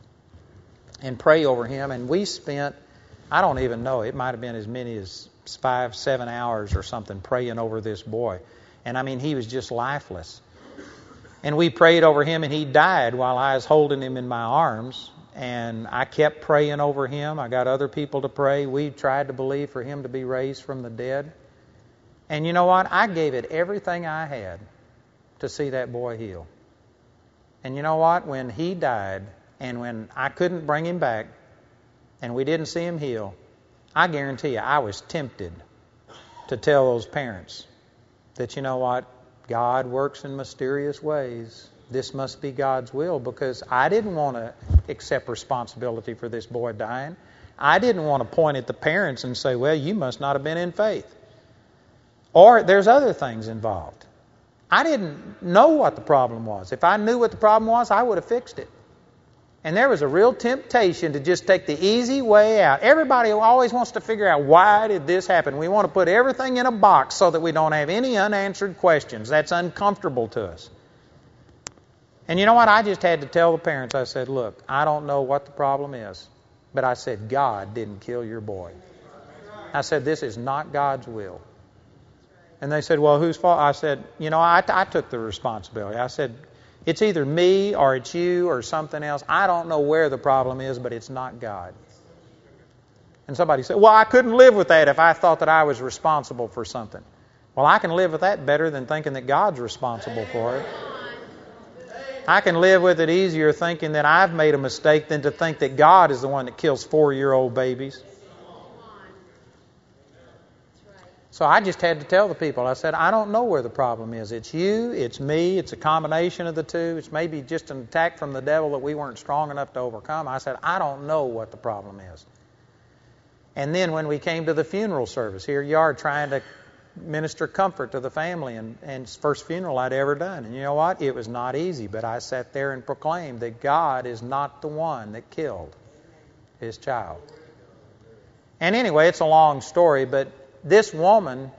and pray over him, and we spent, I don't even know, it might have been as many as five, seven hours or something praying over this boy. And I mean, he was just lifeless. And we prayed over him, and he died while I was holding him in my arms. And I kept praying over him. I got other people to pray. We tried to believe for him to be raised from the dead. And you know what? I gave it everything I had to see that boy heal. And you know what? When he died, and when I couldn't bring him back, and we didn't see him heal, I guarantee you, I was tempted to tell those parents that, you know what? God works in mysterious ways. This must be God's will, because I didn't want to accept responsibility for this boy dying. I didn't want to point at the parents and say, well, you must not have been in faith. Or there's other things involved. I didn't know what the problem was. If I knew what the problem was, I would have fixed it. And there was a real temptation to just take the easy way out. Everybody always wants to figure out, why did this happen? We want to put everything in a box so that we don't have any unanswered questions. That's uncomfortable to us. And you know what? I just had to tell the parents, I said, look, I don't know what the problem is, but I said, God didn't kill your boy. I said, this is not God's will. And they said, well, whose fault? I said, you know, I, I took the responsibility. I said, it's either me or it's you or something else. I don't know where the problem is, but it's not God. And somebody said, well, I couldn't live with that if I thought that I was responsible for something. Well, I can live with that better than thinking that God's responsible for it. I can live with it easier thinking that I've made a mistake than to think that God is the one that kills four-year-old babies. So I just had to tell the people, I said, I don't know where the problem is. It's you, it's me, it's a combination of the two. It's maybe just an attack from the devil that we weren't strong enough to overcome. I said, I don't know what the problem is. And then when we came to the funeral service, here you are trying to minister comfort to the family, and, and first funeral I'd ever done. And you know what? It was not easy, but I sat there and proclaimed that God is not the one that killed his child. And anyway, it's a long story, but this woman,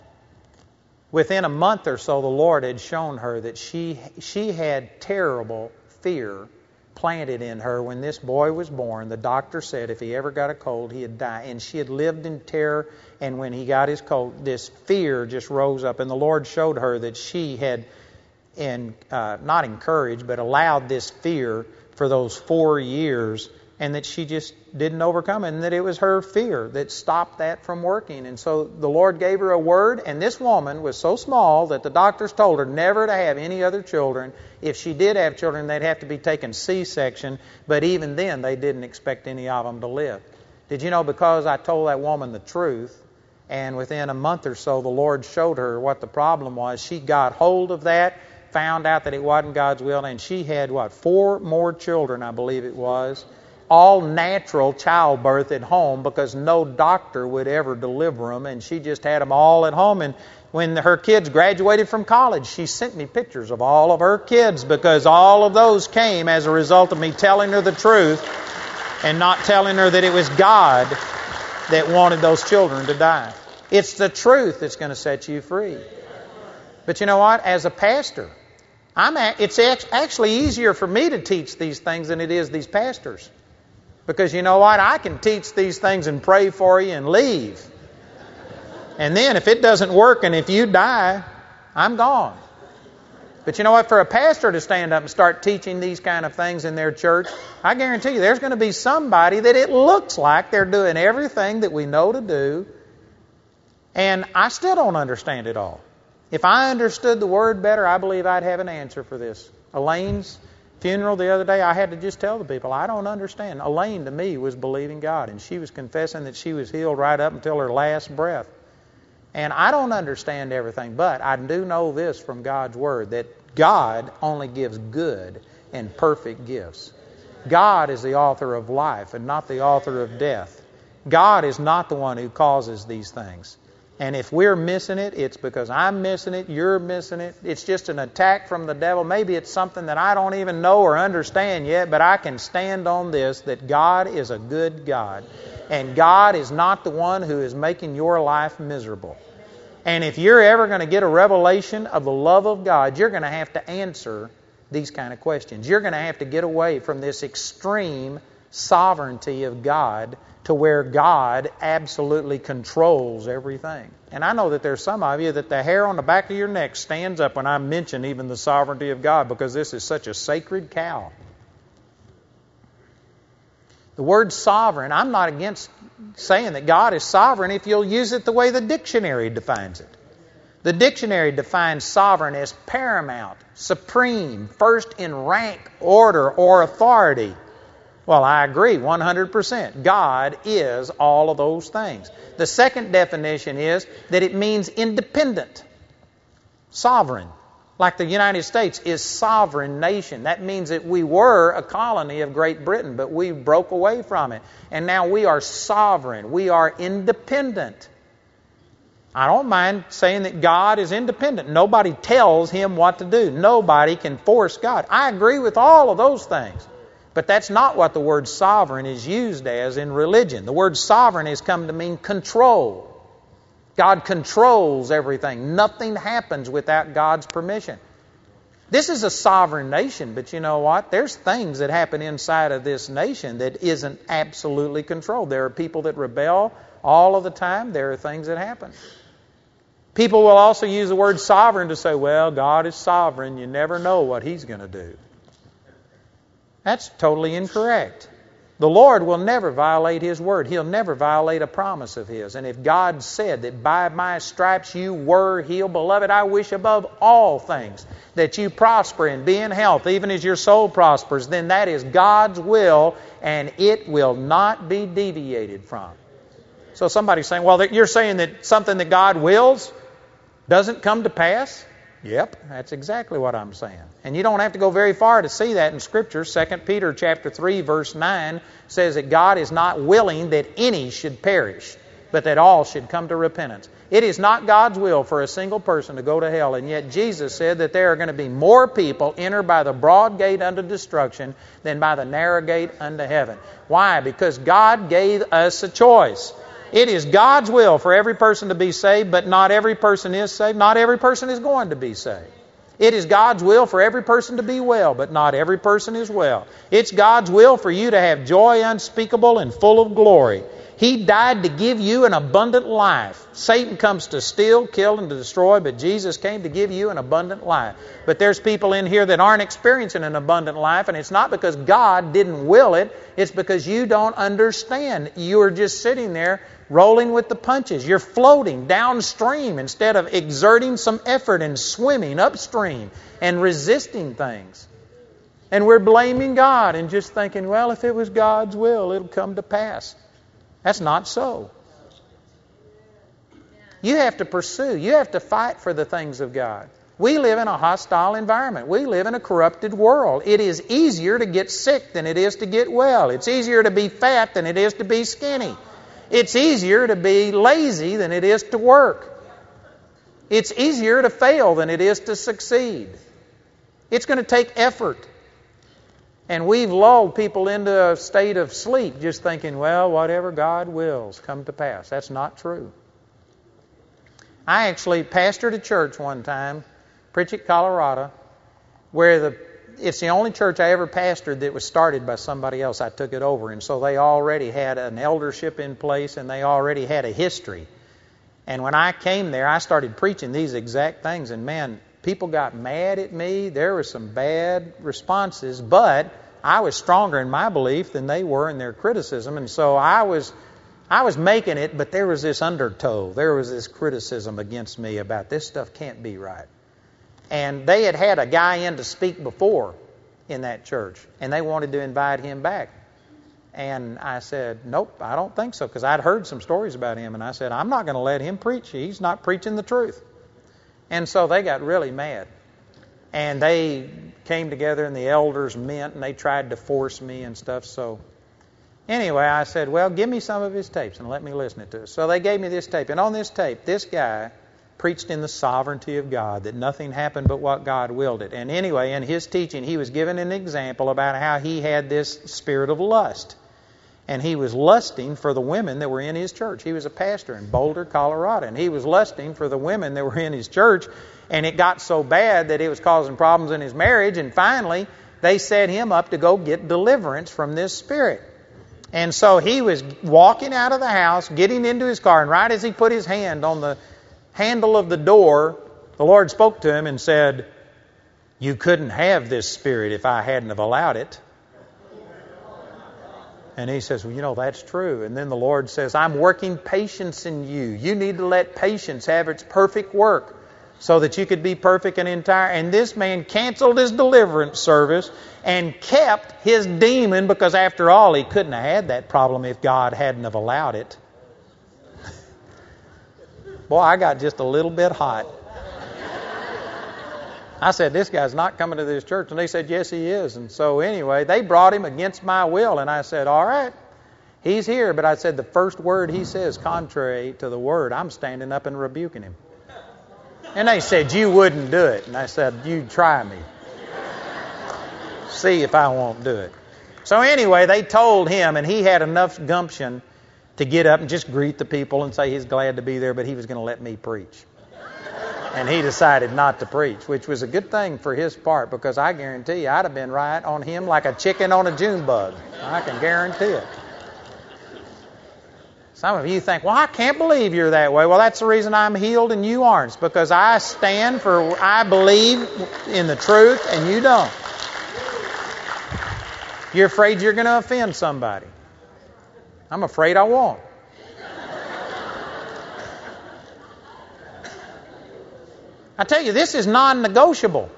within a month or so, the Lord had shown her that she she had terrible fear planted in her when this boy was born. The doctor said if he ever got a cold, he'd die. And she had lived in terror, and when he got his cold, this fear just rose up. And the Lord showed her that she had, in, uh, not encouraged, but allowed this fear for those four years, and that she just didn't overcome it, and that it was her fear that stopped that from working. And so the Lord gave her a word, and this woman was so small that the doctors told her never to have any other children. If she did have children, they'd have to be taken C-section, but even then they didn't expect any of them to live. Did you know, because I told that woman the truth, and within a month or so the Lord showed her what the problem was, she got hold of that, found out that it wasn't God's will, and she had, what, four more children, I believe it was, all natural childbirth at home, because no doctor would ever deliver them, and she just had them all at home. And when her kids graduated from college, she sent me pictures of all of her kids, because all of those came as a result of me telling her the truth and not telling her that it was God that wanted those children to die. It's the truth that's going to set you free. But you know what? As a pastor, I'm a, it's actually easier for me to teach these things than it is these pastors. Because you know what? I can teach these things and pray for you and leave. And then if it doesn't work and if you die, I'm gone. But you know what? For a pastor to stand up and start teaching these kind of things in their church, I guarantee you there's going to be somebody that it looks like they're doing everything that we know to do, and I still don't understand it all. If I understood the Word better, I believe I'd have an answer for this. Elaine's funeral the other day, I had to just tell the people, I don't understand. Elaine, to me, was believing God, and she was confessing that she was healed right up until her last breath. And I don't understand everything, but I do know this from God's Word, that God only gives good and perfect gifts. God is the author of life and not the author of death. God is not the one who causes these things. And if we're missing it, it's because I'm missing it, you're missing it. It's just an attack from the devil. Maybe it's something that I don't even know or understand yet, but I can stand on this, that God is a good God. And God is not the one who is making your life miserable. And if you're ever going to get a revelation of the love of God, you're going to have to answer these kind of questions. You're going to have to get away from this extreme sovereignty of God to where God absolutely controls everything. And I know that there's some of you that the hair on the back of your neck stands up when I mention even the sovereignty of God, because this is such a sacred cow. The word sovereign, I'm not against saying that God is sovereign if you'll use it the way the dictionary defines it. The dictionary defines sovereign as paramount, supreme, first in rank, order, or authority. Well, I agree one hundred percent. God is all of those things. The second definition is that it means independent, sovereign. Like the United States is sovereign nation. That means that we were a colony of Great Britain, but we broke away from it. And now we are sovereign. We are independent. I don't mind saying that God is independent. Nobody tells Him what to do. Nobody can force God. I agree with all of those things. But that's not what the word sovereign is used as in religion. The word sovereign has come to mean control. God controls everything. Nothing happens without God's permission. This is a sovereign nation, but you know what? There's things that happen inside of this nation that isn't absolutely controlled. There are people that rebel all of the time. There are things that happen. People will also use the word sovereign to say, well, God is sovereign. You never know what He's going to do. That's totally incorrect. The Lord will never violate His word. He'll never violate a promise of His. And if God said that by my stripes you were healed, beloved, I wish above all things that you prosper and be in health, even as your soul prospers, then that is God's will, and it will not be deviated from. So somebody's saying, well, you're saying that something that God wills doesn't come to pass? Yep, that's exactly what I'm saying. And you don't have to go very far to see that in Scripture. Second Peter chapter three, verse nine says that God is not willing that any should perish, but that all should come to repentance. It is not God's will for a single person to go to hell, and yet Jesus said that there are going to be more people enter by the broad gate unto destruction than by the narrow gate unto heaven. Why? Because God gave us a choice. It is God's will for every person to be saved, but not every person is saved. Not every person is going to be saved. It is God's will for every person to be well, but not every person is well. It's God's will for you to have joy unspeakable and full of glory. He died to give you an abundant life. Satan comes to steal, kill, and to destroy, but Jesus came to give you an abundant life. But there's people in here that aren't experiencing an abundant life, and it's not because God didn't will it. It's because you don't understand. You are just sitting there rolling with the punches. You're floating downstream instead of exerting some effort and swimming upstream and resisting things. And we're blaming God and just thinking, well, if it was God's will, it'll come to pass. That's not so. You have to pursue. You have to fight for the things of God. We live in a hostile environment. We live in a corrupted world. It is easier to get sick than it is to get well. It's easier to be fat than it is to be skinny. It's easier to be lazy than it is to work. It's easier to fail than it is to succeed. It's going to take effort. And we've lulled people into a state of sleep just thinking, well, whatever God wills come to pass. That's not true. I actually pastored a church one time, Pritchett, Colorado, where the it's the only church I ever pastored that was started by somebody else. I took it over. And so they already had an eldership in place and they already had a history. And when I came there, I started preaching these exact things. And man, people got mad at me. There were some bad responses, but I was stronger in my belief than they were in their criticism. And so I was I was making it, but there was this undertow. There was this criticism against me about this stuff can't be right. And they had had a guy in to speak before in that church, and they wanted to invite him back. And I said, nope, I don't think so, because I'd heard some stories about him. And I said, I'm not going to let him preach. He's not preaching the truth. And so they got really mad. And they came together, and the elders met, and they tried to force me and stuff. So anyway, I said, well, give me some of his tapes and let me listen to it. So they gave me this tape. And on this tape, this guy preached in the sovereignty of God, that nothing happened but what God willed it. And anyway, in his teaching, he was given an example about how he had this spirit of lust. And he was lusting for the women that were in his church. He was a pastor in Boulder, Colorado. And he was lusting for the women that were in his church. And it got so bad that it was causing problems in his marriage. And finally, they set him up to go get deliverance from this spirit. And so he was walking out of the house, getting into his car. And right as he put his hand on the handle of the door, the Lord spoke to him and said, you couldn't have this spirit if I hadn't have allowed it. And he says, well, you know, that's true. And then the Lord says, I'm working patience in you. You need to let patience have its perfect work so that you could be perfect and entire. And this man canceled his deliverance service and kept his demon, because after all, he couldn't have had that problem if God hadn't have allowed it. Boy, I got just a little bit hot. I said, this guy's not coming to this church. And they said, yes, he is. And so anyway, they brought him against my will. And I said, all right, he's here. But I said, the first word he says contrary to the word, I'm standing up and rebuking him. And they said, you wouldn't do it. And I said, you try me. See if I won't do it. So anyway, they told him, and he had enough gumption to get up and just greet the people and say he's glad to be there, but he was going to let me preach. And he decided not to preach, which was a good thing for his part, because I guarantee you I'd have been right on him like a chicken on a June bug. I can guarantee it. Some of you think, well, I can't believe you're that way. Well, that's the reason I'm healed and you aren't. It's because I stand for, I believe in the truth and you don't. You're afraid you're going to offend somebody. I'm afraid I won't. I tell you, this is non-negotiable.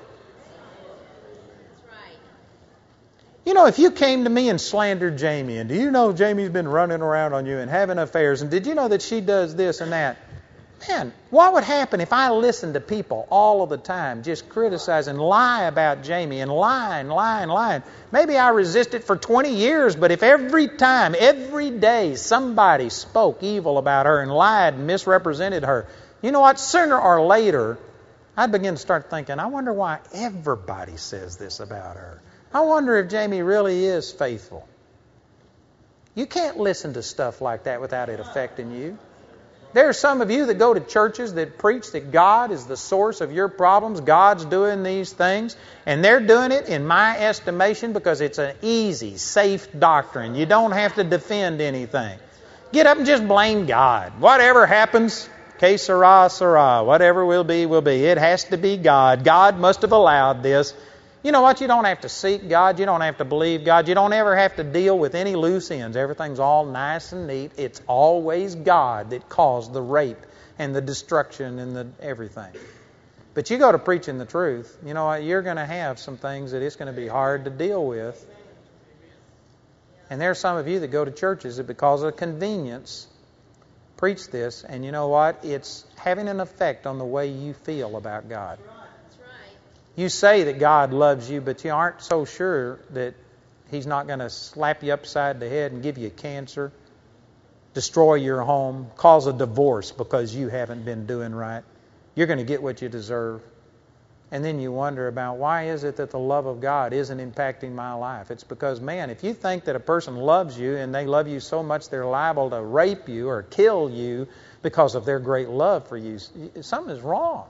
You know, if you came to me and slandered Jamie, and do you know Jamie's been running around on you and having affairs, and did you know that she does this and that? Man, what would happen if I listened to people all of the time just criticize and lie about Jamie and lie and lie and lie? Maybe I resist it for twenty years, but if every time, every day, somebody spoke evil about her and lied and misrepresented her, you know what? Sooner or later, I'd begin to start thinking, I wonder why everybody says this about her. I wonder if Jamie really is faithful. You can't listen to stuff like that without it affecting you. There are some of you that go to churches that preach that God is the source of your problems. God's doing these things. And they're doing it, in my estimation, because it's an easy, safe doctrine. You don't have to defend anything. Get up and just blame God. Whatever happens, que sera, sera. Whatever will be, will be. It has to be God. God must have allowed this. You know what? You don't have to seek God. You don't have to believe God. You don't ever have to deal with any loose ends. Everything's all nice and neat. It's always God that caused the rape and the destruction and the everything. But you go to preaching the truth, you know what? You're going to have some things that it's going to be hard to deal with. And there are some of you that go to churches that because of convenience preach this, and you know what? It's having an effect on the way you feel about God. You say that God loves you, but you aren't so sure that He's not going to slap you upside the head and give you cancer, destroy your home, cause a divorce because you haven't been doing right. You're going to get what you deserve. And then you wonder about, why is it that the love of God isn't impacting my life? It's because, man, if you think that a person loves you and they love you so much they're liable to rape you or kill you because of their great love for you, something is wrong.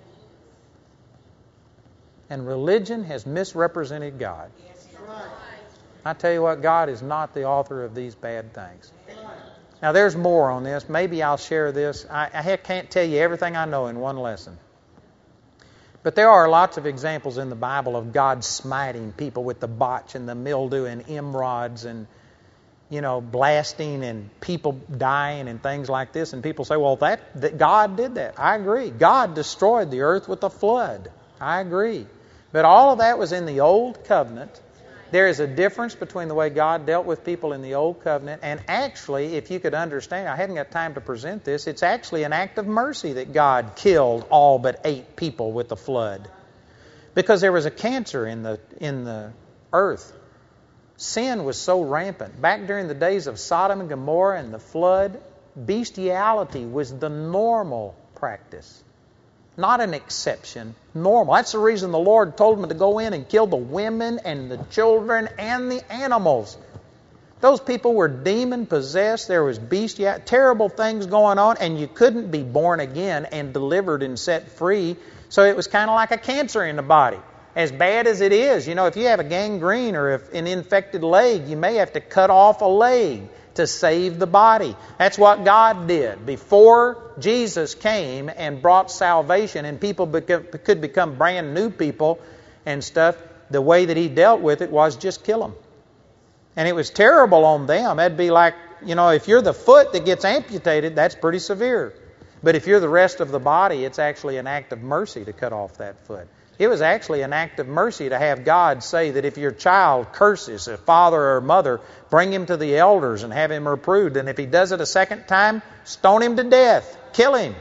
And religion has misrepresented God. I tell you what, God is not the author of these bad things. Now, there's more on this. Maybe I'll share this. I, I can't tell you everything I know in one lesson. But there are lots of examples in the Bible of God smiting people with the botch and the mildew and emerods and, you know, blasting and people dying and things like this. And people say, well, that, that God did that. I agree. God destroyed the earth with a flood. I agree. But all of that was in the Old Covenant. There is a difference between the way God dealt with people in the Old Covenant, and actually, if you could understand, I hadn't got time to present this, it's actually an act of mercy that God killed all but eight people with the flood. Because there was a cancer in the in the earth. Sin was so rampant. Back during the days of Sodom and Gomorrah and the flood, bestiality was the normal practice. Not an exception, normal. That's the reason the Lord told them to go in and kill the women and the children and the animals. Those people were demon-possessed. There was bestiality, terrible things going on, and you couldn't be born again and delivered and set free. So it was kind of like a cancer in the body. As bad as it is, you know, if you have a gangrene or if an infected leg, you may have to cut off a leg to save the body. That's what God did. Before Jesus came and brought salvation and people beca- could become brand new people and stuff, the way that He dealt with it was just kill them. And it was terrible on them. That'd be like, you know, if you're the foot that gets amputated, that's pretty severe. But if you're the rest of the body, it's actually an act of mercy to cut off that foot. It was actually an act of mercy to have God say that if your child curses a father or mother, bring him to the elders and have him reproved. And if he does it a second time, stone him to death. Kill him.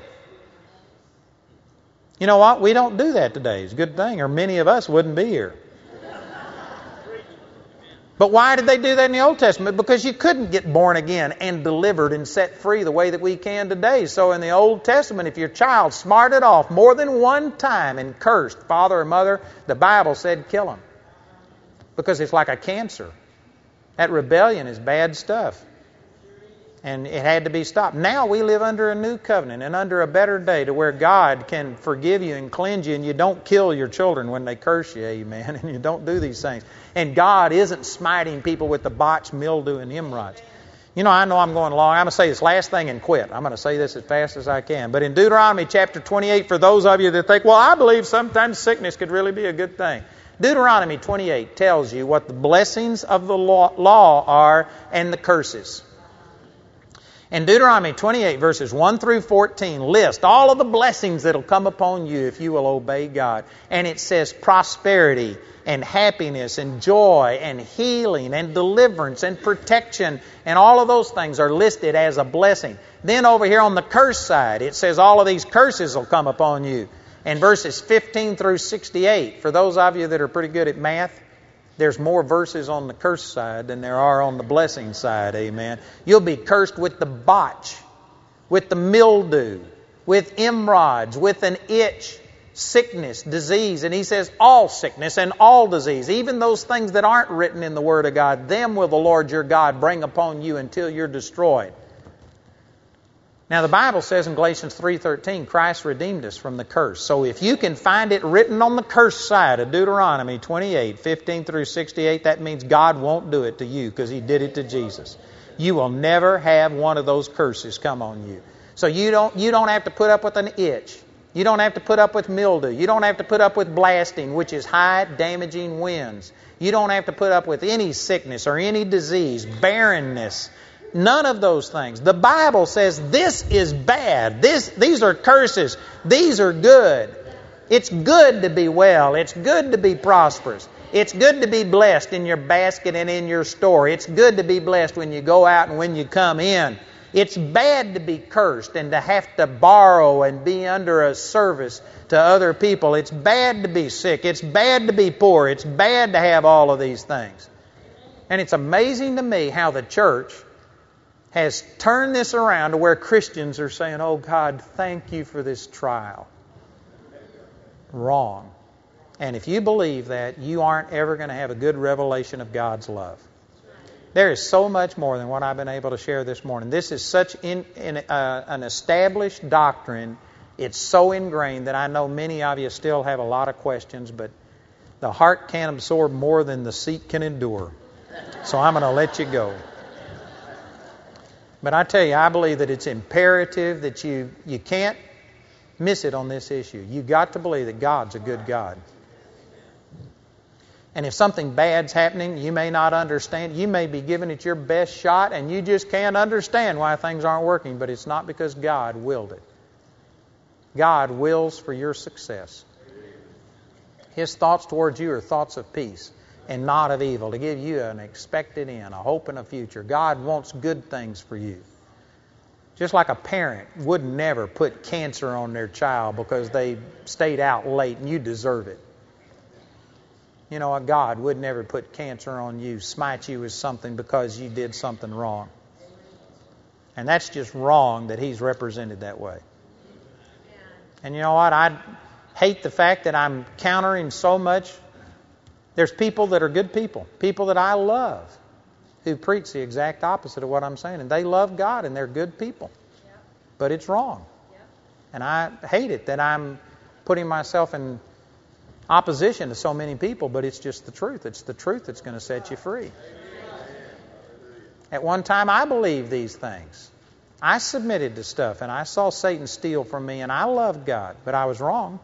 You know what? We don't do that today. It's a good thing, or many of us wouldn't be here. But why did they do that in the Old Testament? Because you couldn't get born again and delivered and set free the way that we can today. So in the Old Testament, if your child smarted off more than one time and cursed father or mother, the Bible said kill him. Because it's like a cancer. That rebellion is bad stuff. And it had to be stopped. Now we live under a new covenant and under a better day to where God can forgive you and cleanse you, and you don't kill your children when they curse you, amen, and you don't do these things. And God isn't smiting people with the botch, mildew, and emerods. You know, I know I'm going along. I'm going to say this last thing and quit. I'm going to say this as fast as I can. But in Deuteronomy chapter twenty-eight, for those of you that think, well, I believe sometimes sickness could really be a good thing. Deuteronomy twenty-eight tells you what the blessings of the law, law are and the curses. And Deuteronomy twenty-eight verses one through fourteen list all of the blessings that will come upon you if you will obey God. And it says prosperity and happiness and joy and healing and deliverance and protection. And all of those things are listed as a blessing. Then over here on the curse side, it says all of these curses will come upon you. And verses fifteen through sixty-eight, for those of you that are pretty good at math, there's more verses on the curse side than there are on the blessing side, amen. You'll be cursed with the botch, with the mildew, with emerods, with an itch, sickness, disease. And he says all sickness and all disease, even those things that aren't written in the Word of God, them will the Lord your God bring upon you until you're destroyed. Now the Bible says in Galatians three thirteen, Christ redeemed us from the curse. So if you can find it written on the curse side of Deuteronomy twenty-eight, fifteen through sixty-eight, that means God won't do it to you because He did it to Jesus. You will never have one of those curses come on you. So you don't, you don't have to put up with an itch. You don't have to put up with mildew. You don't have to put up with blasting, which is high damaging winds. You don't have to put up with any sickness or any disease, barrenness. None of those things. The Bible says this is bad. This, these are curses. These are good. It's good to be well. It's good to be prosperous. It's good to be blessed in your basket and in your store. It's good to be blessed when you go out and when you come in. It's bad to be cursed and to have to borrow and be under a service to other people. It's bad to be sick. It's bad to be poor. It's bad to have all of these things. And it's amazing to me how the church has turned this around to where Christians are saying, oh God, thank you for this trial. Wrong. And if you believe that, you aren't ever going to have a good revelation of God's love. There is so much more than what I've been able to share this morning. This is such in, in, uh, an established doctrine. It's so ingrained that I know many of you still have a lot of questions, but the heart can't absorb more than the seat can endure. So I'm going to let you go. But I tell you, I believe that it's imperative that you, you can't miss it on this issue. You've got to believe that God's a good God. And if something bad's happening, you may not understand. You may be giving it your best shot and you just can't understand why things aren't working, but it's not because God willed it. God wills for your success. His thoughts towards you are thoughts of peace and not of evil, to give you an expected end, a hope and a future. God wants good things for you. Just like a parent would never put cancer on their child because they stayed out late and you deserve it. You know what? God would never put cancer on you, smite you with something because you did something wrong. And that's just wrong that He's represented that way. And you know what? I hate the fact that I'm countering so much. There's people that are good people, people that I love, who preach the exact opposite of what I'm saying. And they love God and they're good people. But it's wrong. And I hate it that I'm putting myself in opposition to so many people, but it's just the truth. It's the truth that's going to set you free. At one time, I believed these things. I submitted to stuff, and I saw Satan steal from me, and I loved God, but I was wrong.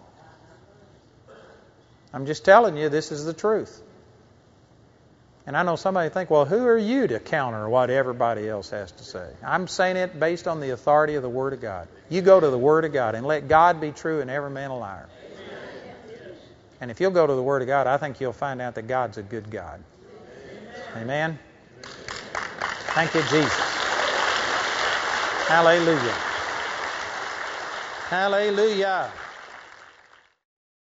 I'm just telling you, this is the truth. And I know somebody think, well, who are you to counter what everybody else has to say? I'm saying it based on the authority of the Word of God. You go to the Word of God and let God be true and every man a liar. And if you'll go to the Word of God, I think you'll find out that God's a good God. Amen? Thank you, Jesus. Hallelujah. Hallelujah.